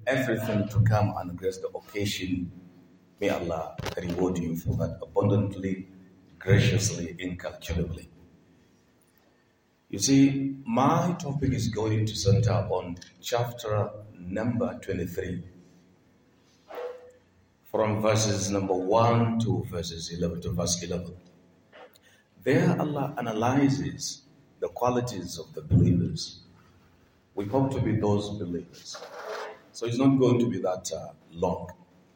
everything to come and grace the occasion. May Allah reward you for that abundantly, graciously, incalculably. You see, my topic is going to center on chapter number 23, from verses number 1 to verses 11 to verse 11. There Allah analyzes the qualities of the believers. We hope to be those believers. So it's not going to be that long.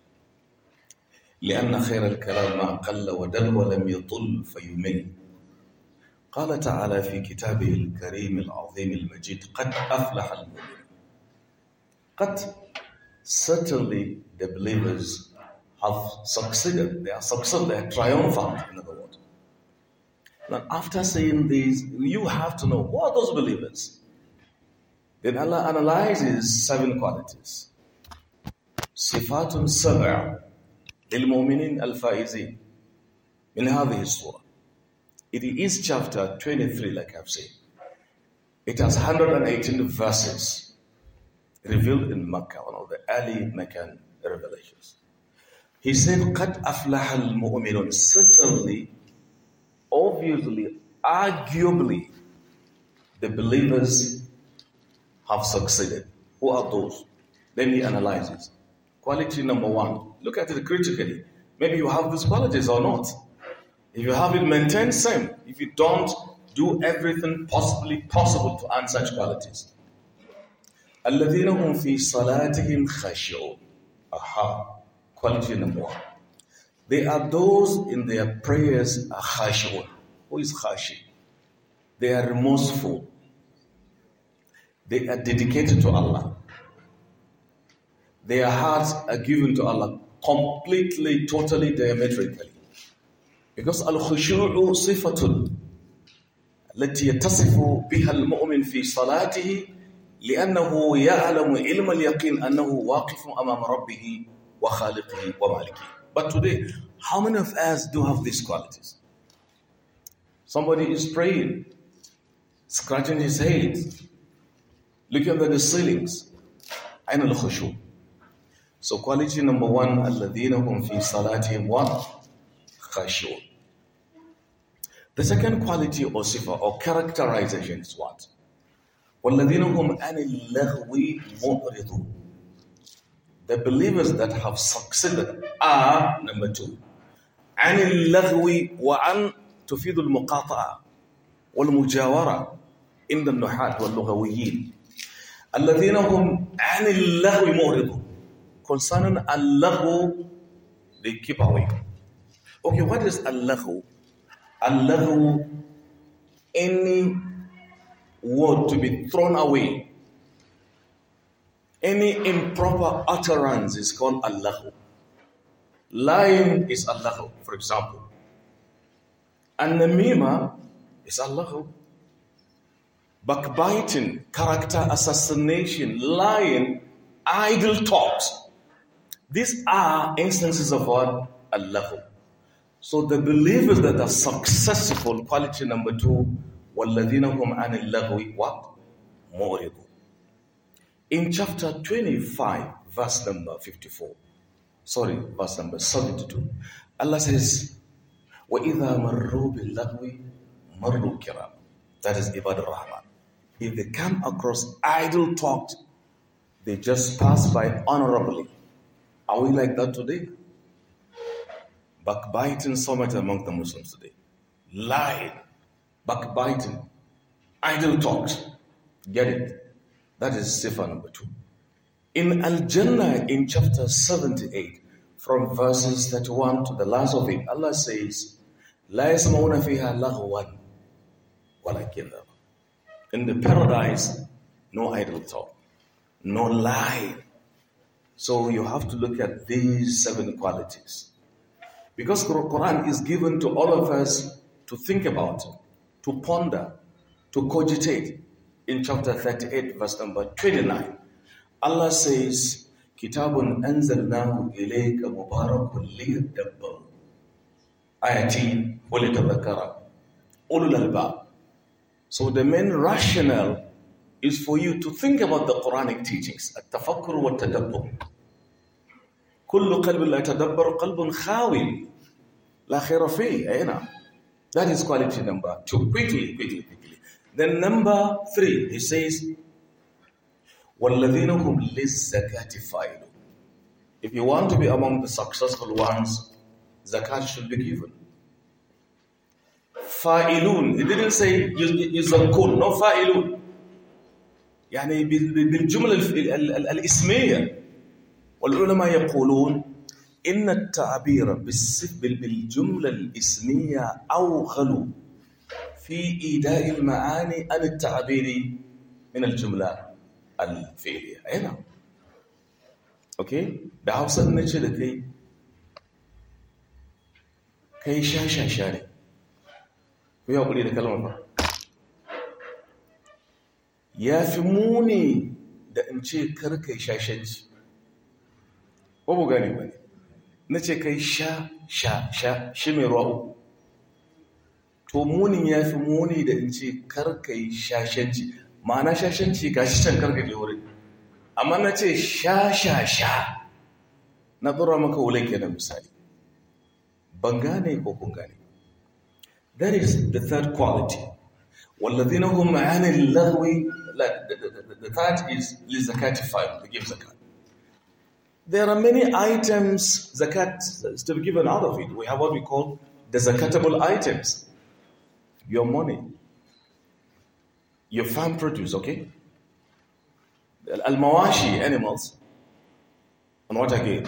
لأن خير الكلام ما قل ودل ولم يطل فيمل. قال تعالى في كتابه الكريم العظيم المجيد قد أفلح المؤمنون. قد, certainly the believers have succeeded. They are successful. They are triumphant, in other words. Now, after saying this, you have to know who are those believers. Then Allah analyzes 7 qualities. Sifatun sab'a lilmu'minin al-faizin min hadhihi surah. It is chapter 23, like I've said. It has 118 verses revealed in Makkah, one of the early Meccan revelations. He said, قَدْ أَفْلَحَ الْمُؤْمِنُونَ. Certainly, obviously, arguably, the believers have succeeded. Who are those? Then he analyzes. Quality number 1. Look at it critically. Maybe you have these qualities or not. If you have it, maintain same. If you don't, do everything possibly possible to earn such qualities. الَّذِينَ هُمْ فِي صَلَاتِهِمْ خَاشِعُونَ. Aha. Quality number 1. They are those in their prayers are khashi'un. Who is khashi? They are remorseful. They are dedicated to Allah. Their hearts are given to Allah completely, totally, diametrically. Because al-khushu'u sifatun التي يتصف بها المؤمن في صلاته لأنه يعلم علم اليقين أنه واقف أمام ربه وخالقه ومالكه. But today, how many of us do have these qualities? Somebody is praying, scratching his head, looking at the ceilings. أين الخشوع? So quality number 1, الذين هم في صلاتهم خاشعون. The second quality or sifa or characterization is what? وَالَّذِينَ هُمْ عَنِ اللَّغْوِ مُعْرِضُونَ. The believers that have succeeded are, number 2, عَنِ اللَّغْوِ وَعَنْ تُفِيدُ الْمُقَاطَعَةِ وَالْمُجَاوَرَةِ عند النحاة واللغويين. الَّذِينَ هُمْ عَنِ اللَّغْوِ مُعْرِضُونَ. Concerning al-laghu, they keep away. Okay, what is al-laghu? Al-laghu, any word to be thrown away. Any improper utterance is called al-laghu. Lying is al-laghu, for example. An-namima is al-laghu. Backbiting, character assassination, lying, idle talks. These are instances of what? Al-laghu. So the believers that are successful, quality number 2, وَالَّذِينَ هُمْ عَنِ اللَّغْوِ what? مُعْرِضُونَ. In chapter 25, verse number 54, verse number 72, Allah says, وَإِذَا مَرُّوا بِاللَّغْوِ مَرُّوا كِرَامًا. That is Ibad al-Rahman. If they come across idle talk, they just pass by honorably. Are we like that today? Backbiting so much among the Muslims today. Lying, backbiting, idle talks. Get it? That is sifa number 2. In Al-Jannah, in chapter 78, from verses 31 to the last of it, Allah says, لا يسمعون فيها لغوا ولا كذابا. In the paradise, no idle talk, no lie. So you have to look at these 7 qualities. Because the Quran is given to all of us to think about, to ponder, to cogitate. In chapter 38, verse number 29, Allah says, Kitabun anzalnahu ilayka mubarakun liyadabbaru ayatin wa litadhakkara ulul albab. So the main rationale is for you to think about the Quranic teachings. التفكر والتدبر. كل قلب لا يتدبر قلب خاوي لا خير فيه. أين؟ That is quality number 2. Quickly. Then number 3, he says, وَالَّذِينَ هُمْ لِلزَّكَاةِ فَاعِلُونَ. If you want to be among the successful ones, zakat should be given. فَاعِلُونَ. It didn't say يزكون. No, فَاعِلُونَ. يعني بالجملة الإسمية. والعلماء يقولون إن التعبير بالجملة الإسمية أوغل في إيداء المعاني عن التعبير من الجملة الفعلية. أين؟ أوكي؟ بعوصة نجي لكي كي شاشة ويا أقولي لك كلمة يا فموني da in ce kar kai shashanci ko bu gani bane na ce kai sha shi mai ruwa uku to munin ya fi muni da in ce kar kai shashanci ma'ana shashanci ga shi can karka je wurin amma na ce sha na dora maka wulai kenan misali ban gane ko kun gane. That is the third quality. وَالَّذِينَ هُمْ عَنِ اللَّغْوِ. The third is لِزَكَاةِ فَاعِلُونَ. They give zakat. There are many items zakat is to be given out of it. We have what we call the zakatable items. Your money, your farm produce, okay? Al-mawashi, animals. And what again?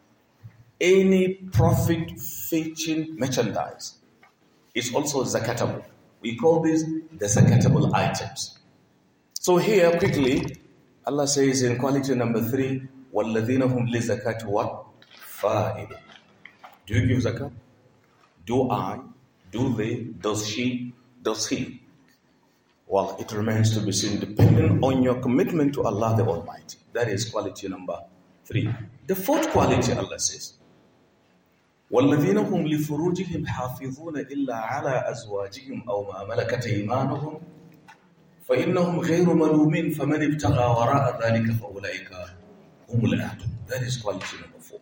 Any profit-fetching merchandise is also zakatable. We call this the zakatable items. So here, quickly, Allah says in quality number 3, وَالَّذِينَ هُمْ لِزَكَاةِ what? فَاعِلُونَ. Do you give zakat? Do I? Do they? Does she? Does he? Well, it remains to be seen depending on your commitment to Allah the Almighty. That is quality number 3. The fourth quality, Allah says, وَالَّذِينَ هُمْ لِفُرُوجِهِمْ حَافِظُونَ إِلَّا عَلَىٰ أَزْوَاجِهِمْ أَوْ مَا مَلَكَتْ أَيْمَانُهُمْ فَإِنَّهُمْ غَيْرُ مَلُومِينَ فَمَنِ ابْتَغَىٰ وَرَاءَ ذَلِكَ فَأُولَٰئِكَ هُمُ الْعَادُونَ. That is quality number 4.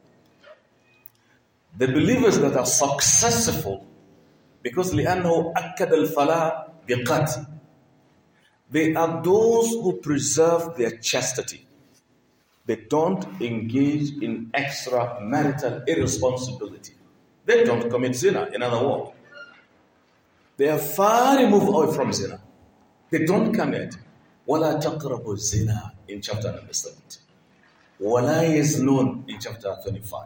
The believers that are successful, because لأنه أكد الفلاح بقتل, they are those who preserve their chastity. They don't engage in extramarital irresponsibility. They don't commit zina, in other words. They are far removed away from zina. They don't commit. وَلَا تَقْرَبُوا الزِّنَا in chapter number 70. وَلَا يَزْنُونَ in chapter 25.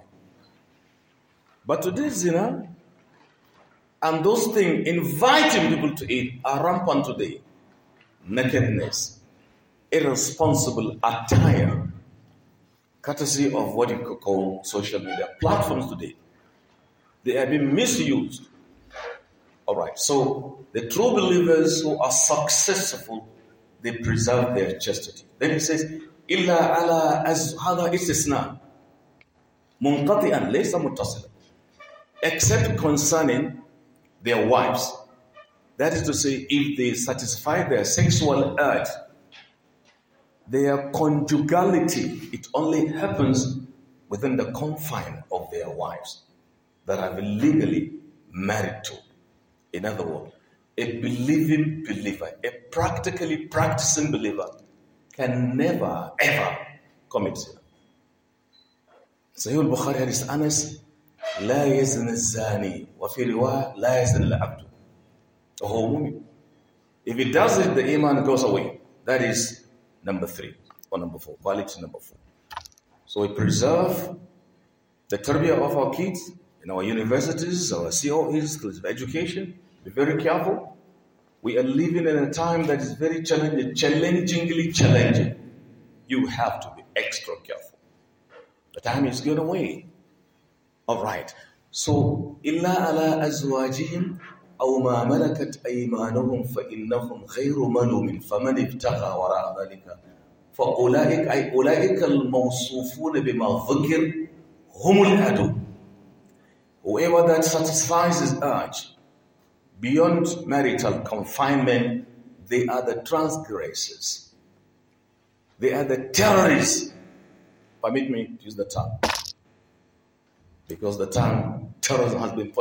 But today's zina and those things inviting people to it are rampant today. Nakedness, irresponsible attire, courtesy of what you could call social media platforms today. They are being misused. All right, so the true believers who are successful, they preserve their chastity. Then he says, إِلَّا عَلَىٰ هَذَا إِسْتِثْنَاءٌ مُنْقَطِعًا لَيْسَ مُتَّصِلًا. Except concerning their wives. That is to say, if they satisfy their sexual urge, their conjugality, it only happens within the confine of their wives that are legally married to. In other words, a believing believer, a practically practicing believer can never, ever commit sin. Sahih al-Bukhari hadith Anas, لا يزن الزاني وفي رواية لا يزن العبد وهو مؤمن. If he does it, the iman goes away. That is number 3 or number 4. Quality number 4. So we preserve the tarbiyah of our kids in our universities, our COEs, schools of education. Be very careful. We are living in a time that is very challengingly challenging. You have to be extra careful. The time is going away. All right. So, إِلَّا عَلَىٰ أَزْوَاجِهِمْ أَوْ مَا مَلَكَتْ أَيْمَانُهُمْ فَإِنَّهُمْ غَيْرُ مَلُومٍ فَمَنِ ابْتَغَىٰ وَرَاءَ ذَلِكَ فَأُولَٰئِكَ أي أولئك الموصوفون بما ذكر هم العدو. Whoever that satisfies his urge beyond marital confinement, they are the transgressors. They are the terrorists. Permit me to use the term. Because the term terrorism has been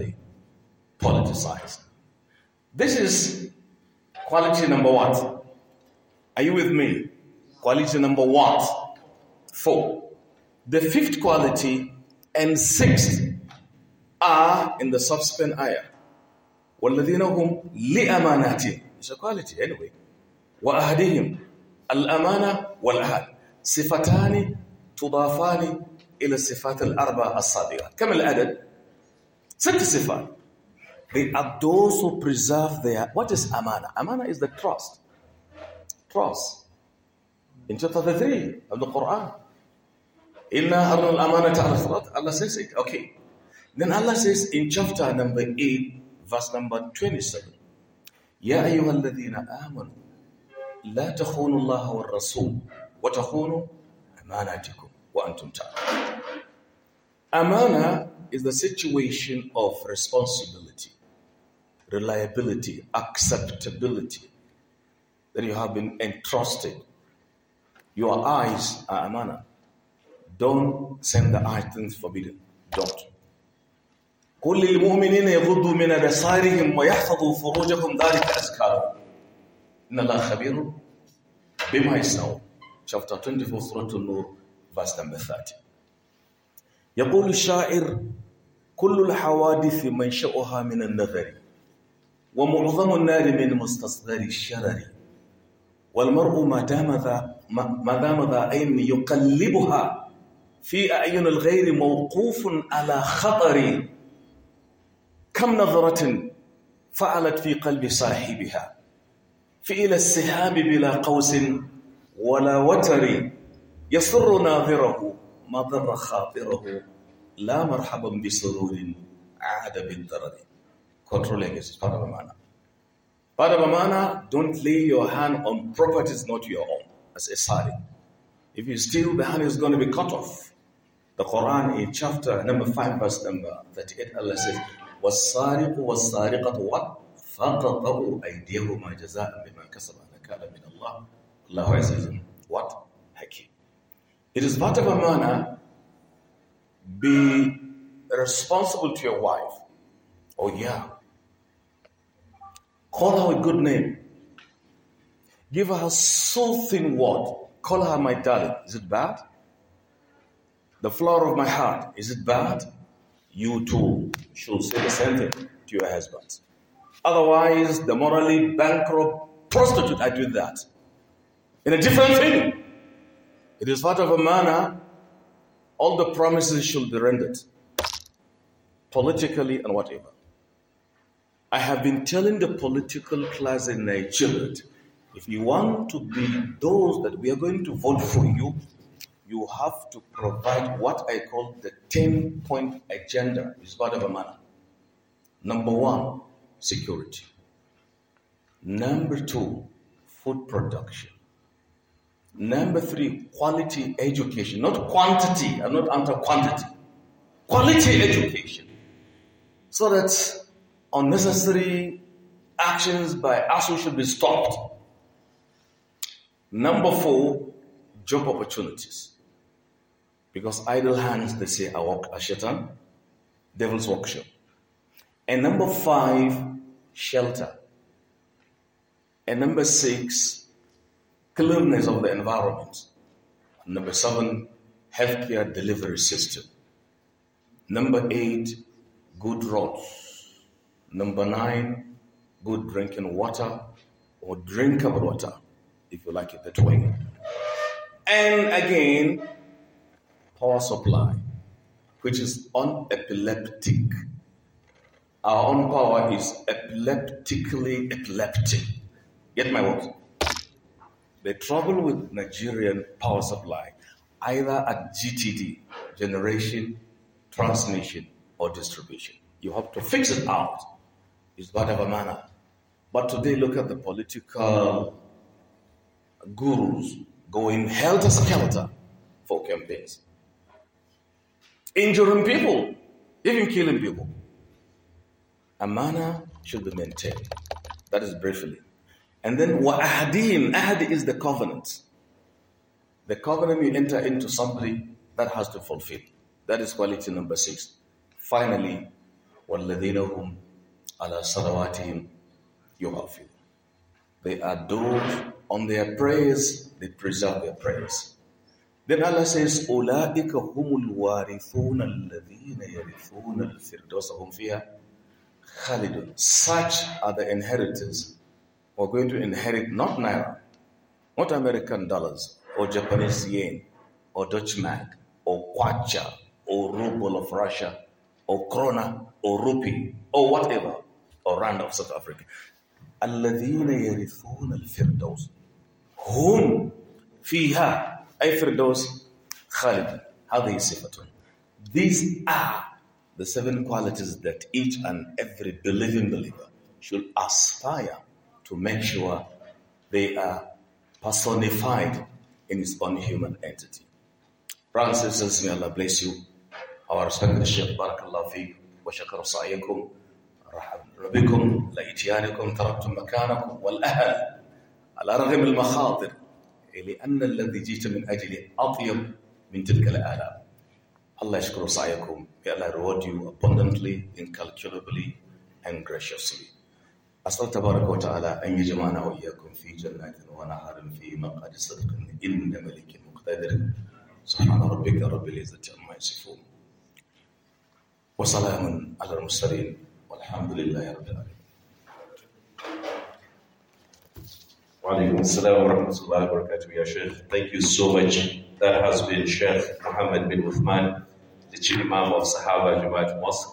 politicized. This is quality number what? Are you with me? Quality number what? 4. The 5th quality and 6th are in the subsequent ayah. وَالَّذِينَ هُمْ لِأَمَانَاتِهِمْ. It's a quality anyway. وَأَهْدِهِمْ الْأَمَانَةِ وَالْأَهْدِ صفتان تضافان إلى الصفات الأربع السابقة. كم العدد؟ 6 صفات. They are those who preserve their... What is amana? Amana is the trust. Trust. In chapter 3 of the Quran. إِنَّا أَرْنَا الْأَمَانَةَ عَلَى الصِّرَاطِ. Allah says it. Okay. Then Allah says in chapter number 8, verse number 27. يَا أَيُّهَا الَّذِينَ آمَنُوا لَا تَخُونُوا اللَّهَ وَالرَّسُولَ وَتَخُونُوا أَمَانَاتِكُمْ وَأَنْتُمْ تَعْلَمُونَ. Amana is the situation of responsibility, reliability, acceptability that you have been entrusted. Your eyes are amana. Don't send the eyes things forbidden. Don't. قل للمؤمنين يغضوا من أبصارهم ويحفظوا فروجهم ذلك أزكى لهم إن الله خبير بما يصنعون. Chapter 24 Surah An-Nur, verse number 30. يقول الشاعر كل الحوادث منشأها من النظر ومعظم النار من مستصغر الشرر والمرء ما دام ذا عين يقلبها في أعين الغير موقوف على خطر كم نظرة فعلت في قلب صاحبها فإلى السحاب بلا قوس ولا وتر يسر ناظره ما ضر خاطره لا مرحبا بسرور عاد بالضرر. Controlling is part of amana. Part of amana, don't lay your hand on properties not your own as a sari. If you steal, the hand is going to be cut off. The Quran in chapter number 5 verse number 38, Allah says وَالسَّارِقُ وَالسَّارِقَةُ فَقَطَعُوا أَيْدِيَهُمَا جَزَاءً بِمَا كَسَبَا نَكَالًا مِنَ اللَّهِ وَاللَّهُ عَزِيزٌ what? Hakim. It is part of amana. Be responsible to your wife. Oh yeah. Call her a good name. Give her a soothing word. Call her my darling. Is it bad? The flower of my heart. Is it bad? You too should say the same thing to your husband. Otherwise, the morally bankrupt prostitute are doing that. In a different thing. It is part of a manner. All the promises should be rendered. Politically and whatever. I have been telling the political class in Nigeria, if you want to be those that we are going to vote for you, you have to provide what I call the 10-point agenda. It's part of a manner. Number 1, security. Number 2, food production. Number 3, quality education. Not quantity. I'm not under quantity. Quality education. So that unnecessary actions by ASU should be stopped. Number 4, job opportunities. Because idle hands, they say, are shaitan, devil's workshop. And number 5, shelter. And number 6, cleanliness of the environment. Number 7, healthcare delivery system. Number 8, good roads. Number 9, good drinking water or drinkable water, if you like it that way. And again, power supply, which is unepileptic. Our own power is epileptically epileptic. Get my words? The trouble with Nigerian power supply, either at GTD, generation, transmission, or distribution. You have to fix it out. It's whatever manner. But today, look at the political gurus going helter-skelter for campaigns. Injuring people, even killing people. Amana should be maintained. That is briefly. And then wa'ahdihim, ahd is the covenant. The covenant you enter into somebody, that has to fulfill. That is quality number 6. Finally, وَالَّذِينَ هُمْ عَلَى صَلَوَاتِهِمْ يُحَافِظُونَ. They are those on their prayers, they preserve their prayers. Then Allah says, أُولَٰئِكَ هُمُ الْوَارِثُونَ الَّذِينَ يَرِثُونَ الْفِرْدَوْسَ هُمْ فِيهَا خَالِدُونَ. Such are the inheritors who are going to inherit not naira, not American dollars, or Japanese yen, or Dutch mark, or kwacha, or ruble of Russia, or krona, or rupee, or whatever, or rand of South Africa. الَّذِينَ يَرِثُونَ الْفِرْدَوْسَ هُمْ فِيهَا أي فردوس خالد. هذه صفة. These are the 7 qualities that each and every believing believer should aspire to make sure they are personified in its own human entity. Brothers and sisters, may Allah bless you. Our respected Shaykh, Barakallahu Feek, wa shakar sa'iyakum, rahab bikum, la itiyanikum, taraktum makanakum, wal ahal, ala raghim al-makhatir, لأن الذي جئت من أجله أطيب من تلك الآلام. Allah yashkuru sa'iyakum. May Allah reward you abundantly, incalculably, and graciously. أسأل تبارك وتعالى أن يجمعنا وإياكم في جنات ونهر في مقعد صدق إن ملك مقتدر. سبحان ربك رب العزة عما يصفون وسلام على المرسلين والحمد لله رب العالمين. Wa alaikum assalam wa rahmatullahi wa barakatuh, ya Sheikh. Thank you so much. That has been Sheikh Muhammad bin Uthman, the Chief Imam of Sahaba Jamaat Mosque.